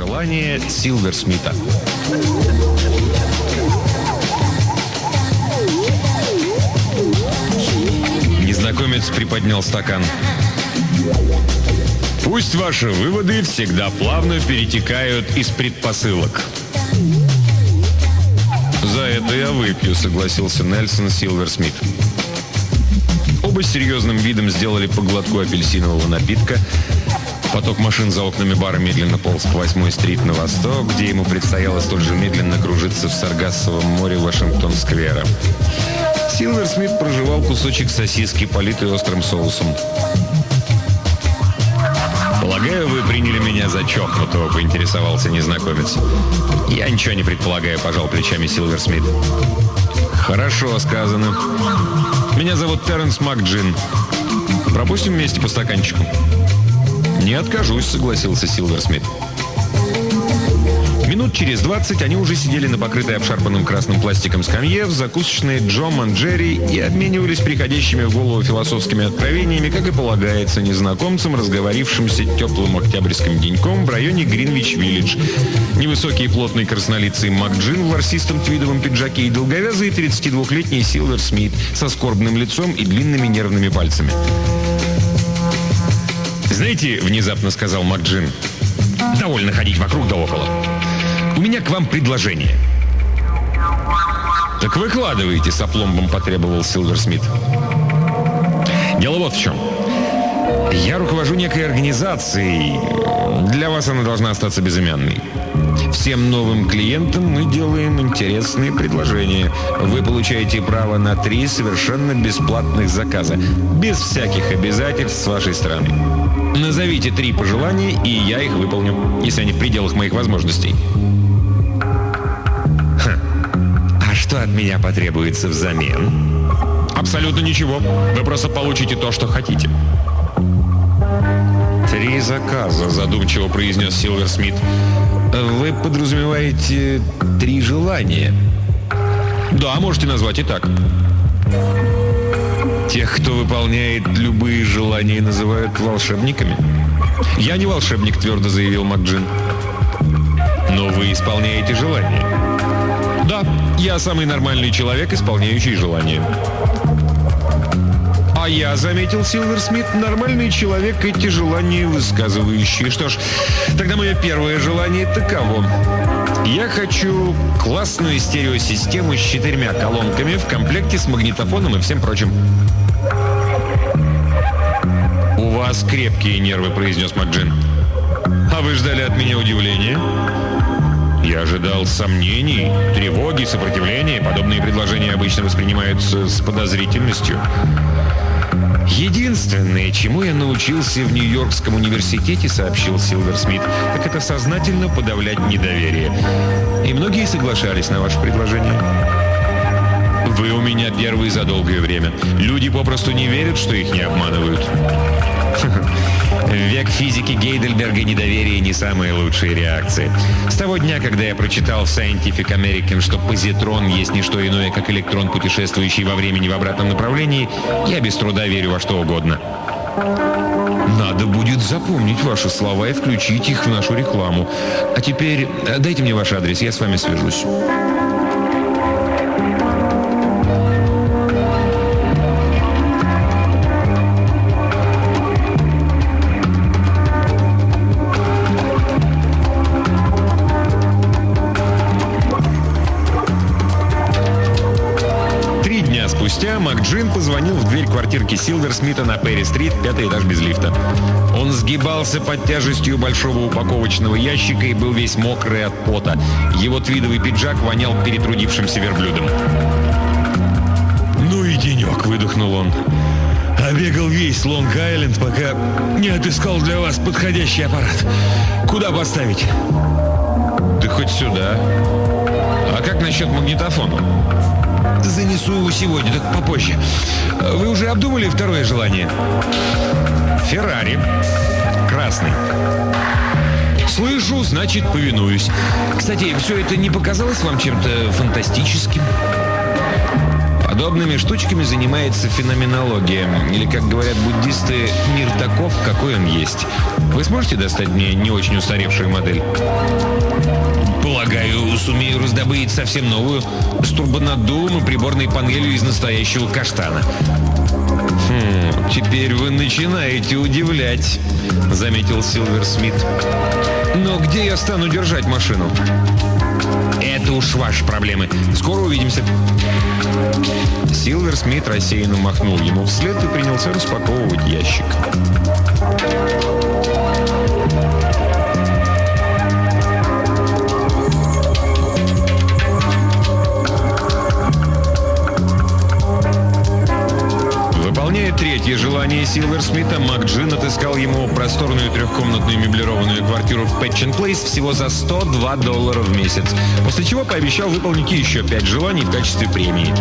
желание Силверсмита. Незнакомец приподнял стакан. Пусть ваши выводы всегда плавно перетекают из предпосылок. За это я выпью, согласился Нельсон Силверсмит. Оба с серьезным видом сделали по глотку апельсинового напитка. Поток машин за окнами бара медленно полз к 8-й стрит на восток, где ему предстояло столь же медленно кружиться в Саргассовом море Вашингтон-сквера. Силверсмит прожевал кусочек сосиски, политый острым соусом. «Полагаю, вы приняли меня за чокнутого», — поинтересовался незнакомец. «Я ничего не предполагаю», — пожал плечами Силверсмит. «Хорошо сказано. Меня зовут Терренс МакДжин. Пропустим вместе по стаканчику?» «Не откажусь», — согласился Силверсмит. Минут через 20 они уже сидели на покрытой обшарпанным красным пластиком скамье в закусочной Джо энд Джерри и обменивались приходящими в голову философскими откровениями, как и полагается незнакомцам, разговорившимся теплым октябрьским деньком в районе Гринвич-Виллидж. Невысокий и плотный краснолицый МакДжин в ворсистом твидовом пиджаке и долговязый 32-летний Силверсмит со скорбным лицом и длинными нервными пальцами. «Знаете, — внезапно сказал МакДжин, — довольно ходить вокруг да около. У меня к вам предложение». «Так выкладывайте», — с опломбом потребовал Силверсмит. «Дело вот в чем. Я руковожу некой организацией. Для вас она должна остаться безымянной. Всем новым клиентам мы делаем интересные предложения. Вы получаете право на 3 совершенно бесплатных заказа, без всяких обязательств с вашей стороны. Назовите 3 пожелания, и я их выполню, если они в пределах моих возможностей». «А что от меня потребуется взамен?» «Абсолютно ничего. Вы просто получите то, что хотите». «3 заказа», — задумчиво произнес Силверсмит. «Вы подразумеваете 3 желания?» «Да, можете назвать и так». «Тех, кто выполняет любые желания, называют волшебниками?» «Я не волшебник», — твердо заявил МакДжин. «Но вы исполняете желания?» «Да, я самый нормальный человек, исполняющий желания». «А я, — заметил Силверсмит, — нормальный человек, эти желания высказывающий. Что ж, тогда мое первое желание таково. Я хочу классную стереосистему с 4 колонками в комплекте с магнитофоном и всем прочим». «У вас крепкие нервы», — произнес МакДжин. «А вы ждали от меня удивления?» «Я ожидал сомнений, тревоги, сопротивления. Подобные предложения обычно воспринимаются с подозрительностью». «Единственное, чему я научился в Нью-Йоркском университете, — сообщил Силверсмит, — так это сознательно подавлять недоверие. И многие соглашались на ваше предложение». «Вы у меня первый за долгое время. Люди попросту не верят, что их не обманывают». В век физики Гейдельберга недоверие не самая лучшая реакция. С того дня, когда я прочитал в Scientific American, что позитрон есть не что иное, как электрон, путешествующий во времени в обратном направлении, я без труда верю во что угодно. Надо будет запомнить ваши слова и включить их в нашу рекламу. А теперь дайте мне ваш адрес, я с вами свяжусь. МакДжин позвонил в дверь квартирки Силверсмита на Перри-стрит, 5-й этаж без лифта. Он сгибался под тяжестью большого упаковочного ящика и был весь мокрый от пота. Его твидовый пиджак вонял перетрудившимся верблюдом. «Ну и денек», — выдохнул он. «Обегал весь Лонг-Айленд, пока не отыскал для вас подходящий аппарат. Куда поставить?» «Да хоть сюда. А как насчет магнитофона?» «Занесу его сегодня, так попозже. Вы уже обдумали второе желание?» «Феррари. Красный». «Слышу, значит, повинуюсь. Кстати, все это не показалось вам чем-то фантастическим?» Подобными штучками занимается феноменология, или, как говорят буддисты, мир таков, какой он есть. Вы сможете достать мне не очень устаревшую модель? Полагаю, сумею раздобыть совсем новую, с турбонаддувом и приборной панелью из настоящего каштана. «Теперь вы начинаете удивлять», — заметил Силвер Смит. «Но где я стану держать машину?» «Это уж ваши проблемы. Скоро увидимся». Силвер Смит рассеянно махнул ему вслед и принялся распаковывать ящик. Выполняя третье желание Силвер Смита, МакДжин отыскал ему просторную трехкомнатную меблированную квартиру в Пэтчен Плейс всего за $102 в месяц, после чего пообещал выполнить еще 5 желаний в качестве премии.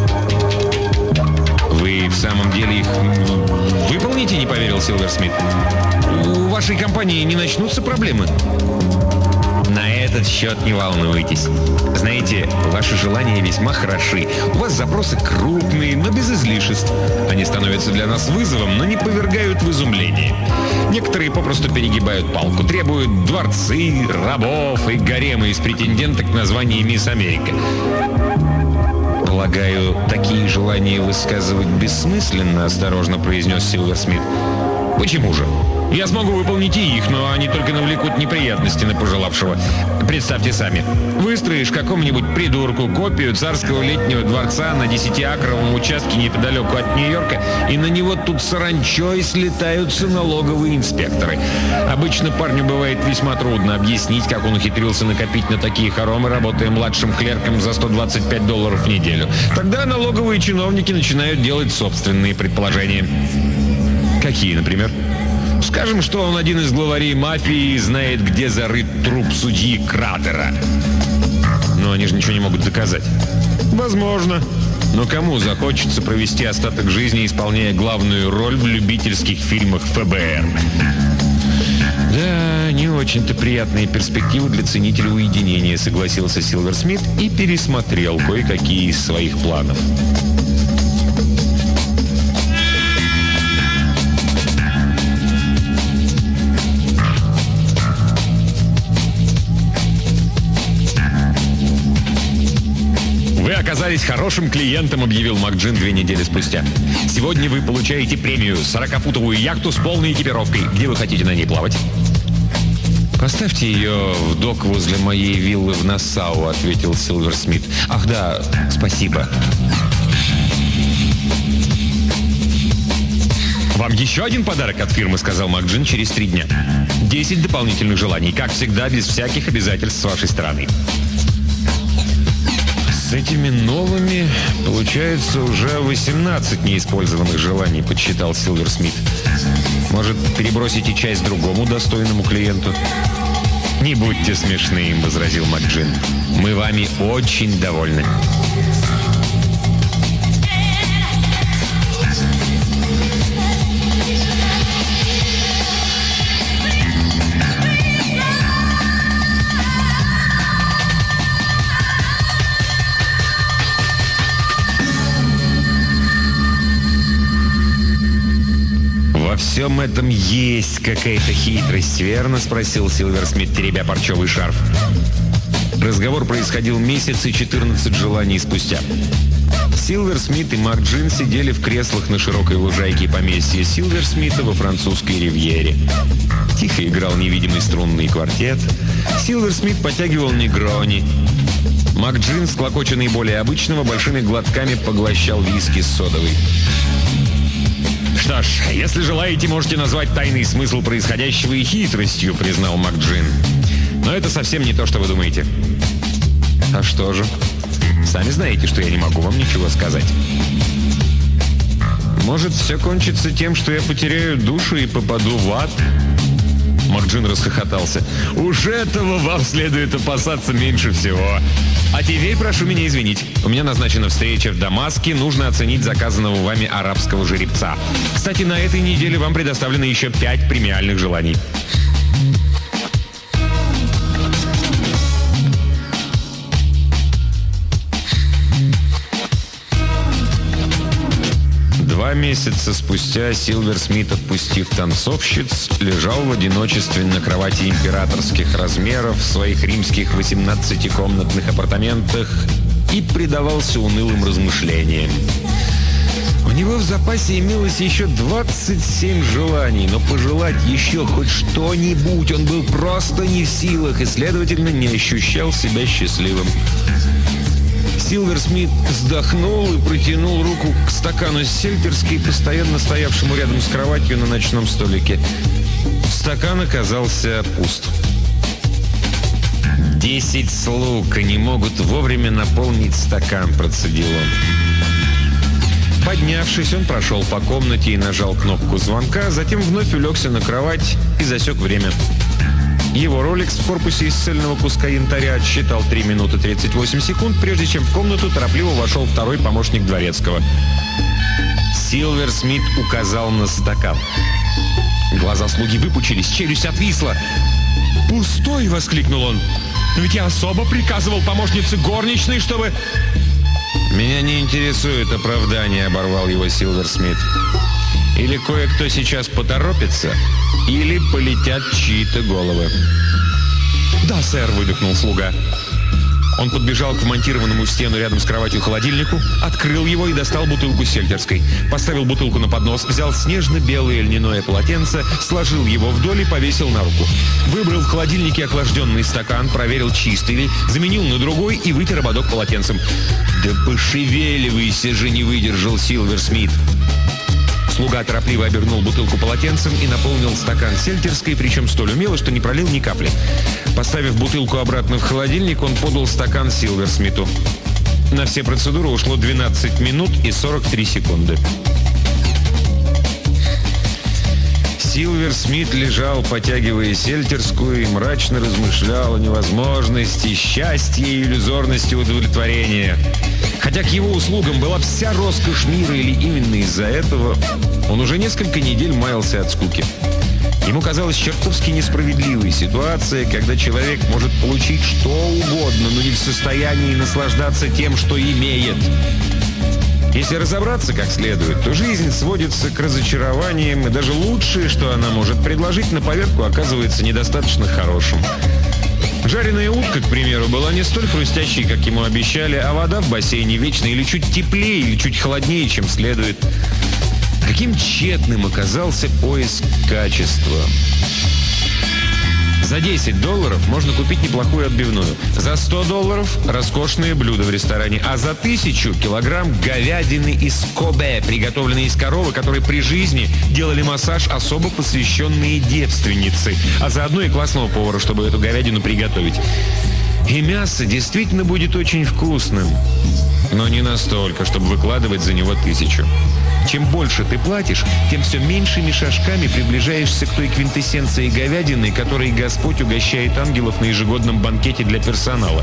«Вы в самом деле их выполните?» — не поверил Силвер Смит. «У вашей компании не начнутся проблемы?» «На этот счет не волнуйтесь. Знаете, ваши желания весьма хороши. У вас запросы крупные, но без излишеств. Они становятся для нас вызовом, но не повергают в изумление. Некоторые попросту перегибают палку, требуют дворцы, рабов и гаремы из претенденток на звание «Мисс Америка». «Полагаю, такие желания высказывать бессмысленно», — осторожно произнес Силвер Смит. «Почему же? Я смогу выполнить и их, но они только навлекут неприятности на пожелавшего. Представьте сами. Выстроишь какому-нибудь придурку копию царского летнего дворца на 10-акровом участке неподалеку от Нью-Йорка, и на него тут саранчой слетаются налоговые инспекторы. Обычно парню бывает весьма трудно объяснить, как он ухитрился накопить на такие хоромы, работая младшим клерком за $125 в неделю. Тогда налоговые чиновники начинают делать собственные предположения». «Какие, например?» «Скажем, что он один из главарей мафии и знает, где зарыт труп судьи Кратера». «Но они же ничего не могут доказать». «Возможно. Но кому захочется провести остаток жизни, исполняя главную роль в любительских фильмах ФБР?» «Да, не очень-то приятные перспективы для ценителя уединения», — согласился Силвер Смит и пересмотрел кое-какие из своих планов. «Оказались хорошим клиентом», — объявил МакДжин 2 недели спустя. «Сегодня вы получаете премию — 40-футовую яхту с полной экипировкой. Где вы хотите на ней плавать?» «Поставьте ее в док возле моей виллы в Нассау», — ответил Силвер Смит. «Ах да, спасибо». «Вам еще один подарок от фирмы», — сказал МакДжин через 3 дня. 10 дополнительных желаний, как всегда, без всяких обязательств с вашей стороны. «С этими новыми получается уже 18 неиспользованных желаний», — подсчитал Силвер Смит. «Может, перебросите часть другому достойному клиенту?» «Не будьте смешны», — возразил МакДжин. «Мы вами очень довольны». «Во всем этом есть какая-то хитрость, верно?» — спросил Силвер Смит, теребя парчевый шарф. Разговор происходил месяц и 14 желаний спустя. Силвер Смит и МакДжин сидели в креслах на широкой лужайке поместья Силвер Смита во французской ривьере. Тихо играл невидимый струнный квартет. Силвер Смит потягивал негрони. МакДжин, склокоченный более обычного, большими глотками поглощал виски с содовой. «Что ж, если желаете, можете назвать тайный смысл происходящего и хитростью», — признал МакДжин. «Но это совсем не то, что вы думаете». «А что же?» «Сами знаете, что я не могу вам ничего сказать». «Может, все кончится тем, что я потеряю душу и попаду в ад?» МакДжин расхохотался. «Уж этого вам следует опасаться меньше всего. А теперь прошу меня извинить. У меня назначена встреча в Дамаске. Нужно оценить заказанного вами арабского жеребца. Кстати, на этой неделе вам предоставлено еще 5 премиальных желаний». 2 месяца спустя Силвер Смит, отпустив танцовщиц, лежал в одиночестве на кровати императорских размеров в своих римских 18-комнатных апартаментах и предавался унылым размышлениям. У него в запасе имелось еще 27 желаний, но пожелать еще хоть что-нибудь он был просто не в силах и, следовательно, не ощущал себя счастливым. Силвер Смит вздохнул и протянул руку к стакану с сельтерской, постоянно стоявшему рядом с кроватью на ночном столике. Стакан оказался пуст. 10 слуг не могут вовремя наполнить стакан, процедил он. Поднявшись, он прошел по комнате и нажал кнопку звонка, затем вновь улегся на кровать и засек время. Его Rolex в корпусе из цельного куска янтаря отсчитал 3 минуты 38 секунд, прежде чем в комнату торопливо вошел второй помощник дворецкого. Силвер Смит указал на стакан. Глаза слуги выпучились, челюсть отвисла. «Пустой!» — воскликнул он. «Но ведь я особо приказывал помощнице горничной, чтобы...» «Меня не интересует оправдание», — оборвал его Силвер Смит. «Или кое-кто сейчас поторопится, или полетят чьи-то головы». «Да, сэр», — выдохнул слуга. Он подбежал к вмонтированному в стену рядом с кроватью холодильнику, открыл его и достал бутылку сельтерской. Поставил бутылку на поднос, взял снежно-белое льняное полотенце, сложил его вдоль и повесил на руку. Выбрал в холодильнике охлажденный стакан, проверил, чистый ли, заменил на другой и вытер ободок полотенцем. «Да пошевеливайся же!» — не выдержал Силвер Смит. Слуга торопливо обернул бутылку полотенцем и наполнил стакан сельтерской, причем столь умело, что не пролил ни капли. Поставив бутылку обратно в холодильник, он подал стакан Силвер Смиту. На все процедуры ушло 12 минут и 43 секунды. Силвер Смит лежал, потягивая сельтерскую, и мрачно размышлял о невозможности счастья и иллюзорности удовлетворения. Хотя к его услугам была вся роскошь мира, или именно из-за этого, он уже несколько недель маялся от скуки. Ему казалась чертовски несправедливой ситуация, когда человек может получить что угодно, но не в состоянии наслаждаться тем, что имеет. Если разобраться как следует, то жизнь сводится к разочарованиям, и даже лучшее, что она может предложить, на поверку оказывается недостаточно хорошим. Жареная утка, к примеру, была не столь хрустящей, как ему обещали, а вода в бассейне вечно или чуть теплее, или чуть холоднее, чем следует. Каким тщетным оказался поиск качества. За $10 можно купить неплохую отбивную. За $100 роскошные блюда в ресторане. А за 1000 килограмм говядины из Кобе, приготовленной из коровы, которой при жизни делали массаж особо посвященные девственницы. А заодно и классного повара, чтобы эту говядину приготовить. И мясо действительно будет очень вкусным. Но не настолько, чтобы выкладывать за него 1000. Чем больше ты платишь, тем все меньшими шажками приближаешься к той квинтэссенции говядины, которой Господь угощает ангелов на ежегодном банкете для персонала.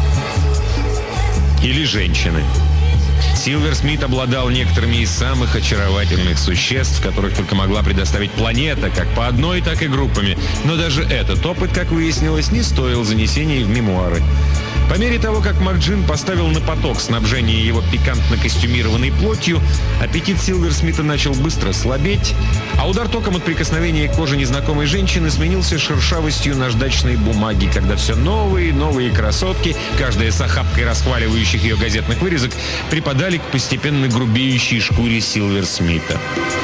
Или женщины. Силвер Смит обладал некоторыми из самых очаровательных существ, которых только могла предоставить планета, как по одной, так и группами. Но даже этот опыт, как выяснилось, не стоил занесения в мемуары. По мере того, как МакДжин поставил на поток снабжение его пикантно костюмированной плотью, аппетит Силвер Смита начал быстро слабеть, а удар током от прикосновения к коже незнакомой женщины сменился шершавостью наждачной бумаги, когда все новые и новые красотки, каждая с охапкой расхваливающих ее газетных вырезок, припадали к постепенно грубеющей шкуре Силвер Смита.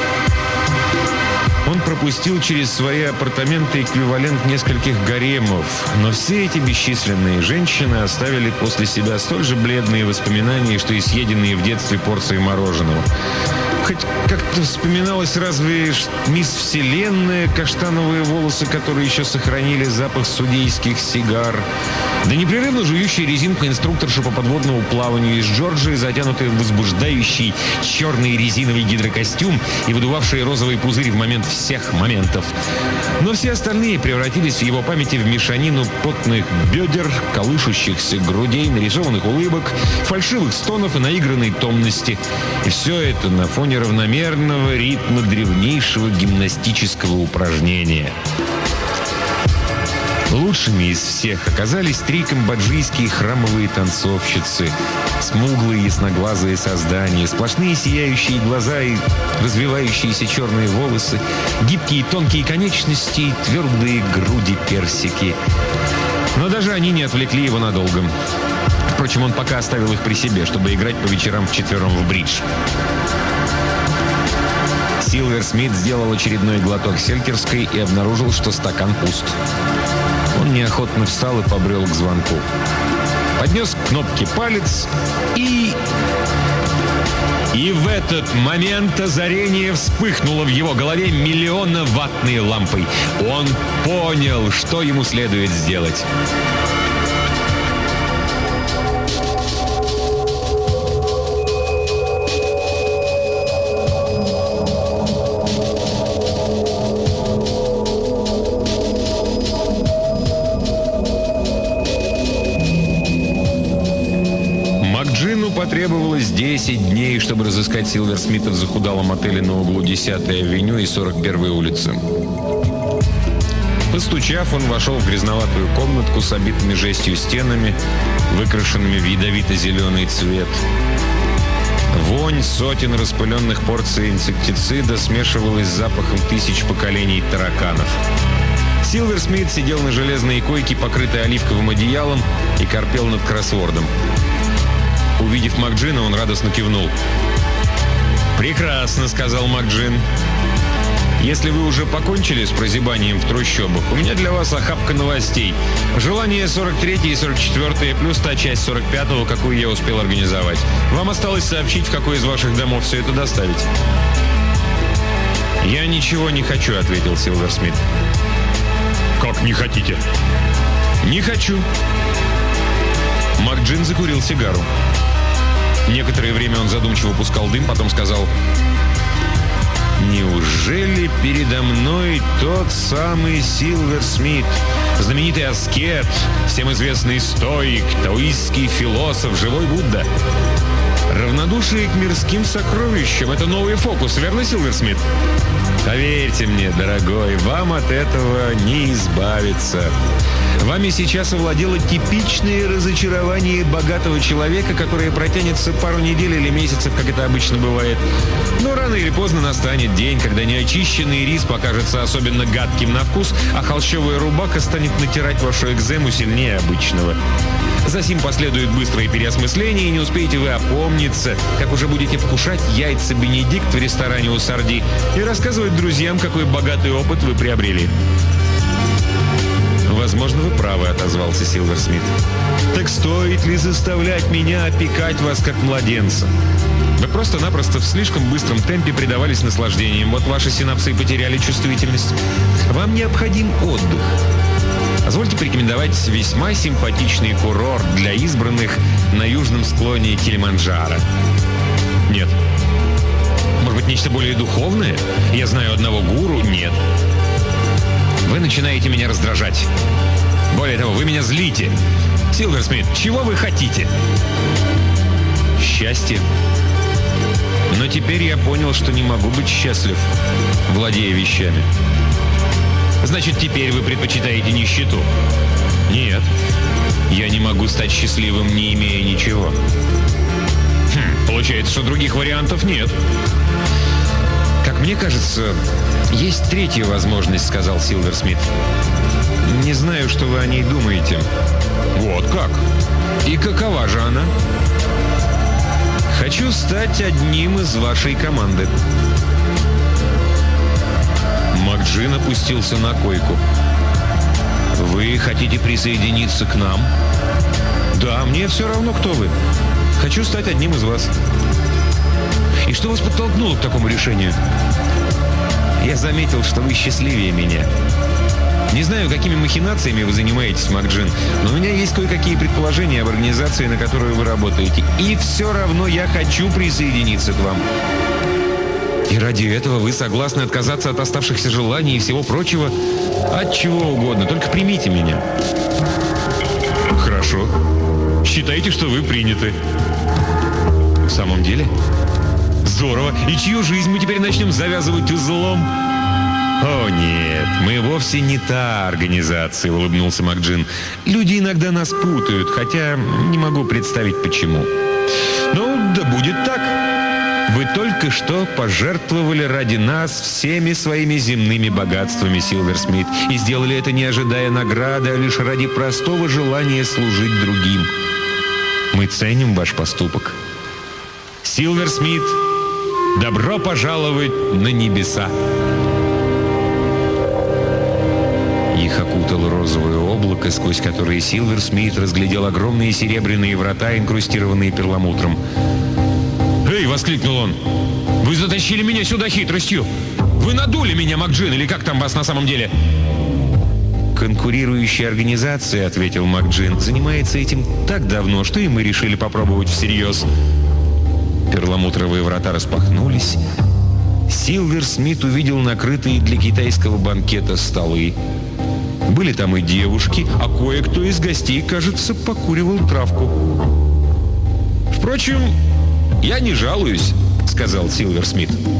Он пропустил через свои апартаменты эквивалент нескольких гаремов, но все эти бесчисленные женщины оставили после себя столь же бледные воспоминания, что и съеденные в детстве порции мороженого. Хоть как-то вспоминалось разве мисс Вселенная, каштановые волосы, которые еще сохранили запах судейских сигар, да непрерывно жующая резинку инструкторша по подводному плаванию из Джорджии, затянутая в возбуждающий черный резиновый гидрокостюм и выдувавшая розовый пузырь в момент всех моментов. Но все остальные превратились в его памяти в мешанину потных бедер, колышущихся грудей, нарисованных улыбок, фальшивых стонов и наигранной томности. И все это на фоне равномерного ритма древнейшего гимнастического упражнения. Лучшими из всех оказались 3 камбоджийские храмовые танцовщицы. Смуглые, ясноглазые создания, сплошные сияющие глаза и развивающиеся черные волосы, гибкие тонкие конечности и твердые груди персики. Но даже они не отвлекли его надолго. Впрочем, он пока оставил их при себе, чтобы играть по вечерам вчетвером в бридж. Силвер Смит сделал очередной глоток селькерской и обнаружил, что стакан пуст. Он неохотно встал и побрел к звонку. Поднес к кнопке палец и в этот момент озарение вспыхнуло в его голове миллионно-ваттной лампой. Он понял, что ему следует сделать. Потребовалось 10 дней, чтобы разыскать Силвер Смита в захудалом отеле на углу 10-й авеню и 41-й улицы. Постучав, он вошел в грязноватую комнатку с обитыми жестью стенами, выкрашенными в ядовито-зеленый цвет. Вонь сотен распыленных порций инсектицида смешивалась с запахом тысяч поколений тараканов. Силвер Смит сидел на железной койке, покрытой оливковым одеялом, и корпел над кроссвордом. Увидев МакДжина, он радостно кивнул. «Прекрасно», — сказал МакДжин. «Если вы уже покончили с прозябанием в трущобах, у меня для вас охапка новостей. Желание 43 и 44 плюс та часть 45-го, какую я успел организовать. Вам осталось сообщить, в какой из ваших домов все это доставить». «Я ничего не хочу», — ответил Силвер Смит. «Как не хотите?» «Не хочу». МакДжин закурил сигару. Некоторое время он задумчиво пускал дым, потом сказал: «Неужели передо мной тот самый Силвер Смит, знаменитый аскет, всем известный стоик, таоистский философ, живой Будда? Равнодушие к мирским сокровищам — это новый фокус, верно, Силвер Смит? Поверьте мне, дорогой, вам от этого не избавиться. Вами сейчас овладело типичное разочарование богатого человека, которое протянется пару недель или месяцев, как это обычно бывает. Но рано или поздно настанет день, когда неочищенный рис покажется особенно гадким на вкус, а холщовая рубаха станет натирать вашу экзему сильнее обычного. Засим последует быстрое переосмысление, и не успеете вы опомниться, как уже будете вкушать яйца Бенедикт в ресторане у Сарди и рассказывать друзьям, какой богатый опыт вы приобрели. «Возможно, вы правы», — отозвался Силвер Смит. «Так стоит ли заставлять меня опекать вас, как младенца? Вы просто-напросто в слишком быстром темпе предавались наслаждениям. Вот ваши синапсы потеряли чувствительность. Вам необходим отдых. Позвольте порекомендовать весьма симпатичный курорт для избранных на южном склоне Килиманджаро». «Нет». «Может быть, нечто более духовное? Я знаю одного гуру». «Нет». «Вы начинаете меня раздражать. Более того, вы меня злите. Силвер Смит, чего вы хотите?» «Счастье. Но теперь я понял, что не могу быть счастлив, владея вещами». «Значит, теперь вы предпочитаете нищету?» «Нет. Я не могу стать счастливым, не имея ничего». Получается, что других вариантов нет. «Как мне кажется, есть третья возможность», — сказал Силвер Смит. «Не знаю, что вы о ней думаете». «Вот как? И какова же она?» «Хочу стать одним из вашей команды». МакДжин опустился на койку. «Вы хотите присоединиться к нам?» «Да, мне все равно, кто вы. Хочу стать одним из вас». «И что вас подтолкнуло к такому решению?» «Я заметил, что вы счастливее меня. Не знаю, какими махинациями вы занимаетесь, МакДжин, но у меня есть кое-какие предположения об организации, на которую вы работаете. И все равно я хочу присоединиться к вам». «И ради этого вы согласны отказаться от оставшихся желаний и всего прочего?» «От чего угодно, только примите меня». «Хорошо. Считайте, что вы приняты». «В самом деле?» «Здорово. И чью жизнь мы теперь начнем завязывать узлом?» «О, нет, мы вовсе не та организация», — улыбнулся МакДжин. «Люди иногда нас путают, хотя не могу представить, почему». «Ну, да будет так. Вы только что пожертвовали ради нас всеми своими земными богатствами, Силверсмит, и сделали это не ожидая награды, а лишь ради простого желания служить другим. Мы ценим ваш поступок. Силверсмит, добро пожаловать на небеса!» Их окутало розовое облако, сквозь которое Силверсмит разглядел огромные серебряные врата, инкрустированные перламутром. «Эй!» — воскликнул он. «Вы затащили меня сюда хитростью! Вы надули меня, МакДжин, или как там вас на самом деле?» «Конкурирующая организация, — ответил МакДжин, — занимается этим так давно, что и мы решили попробовать всерьез». Перламутровые врата распахнулись. Силверсмит увидел накрытые для китайского банкета столы. Были там и девушки, а кое-кто из гостей, кажется, покуривал травку. «Впрочем, я не жалуюсь», — сказал Силверсмит.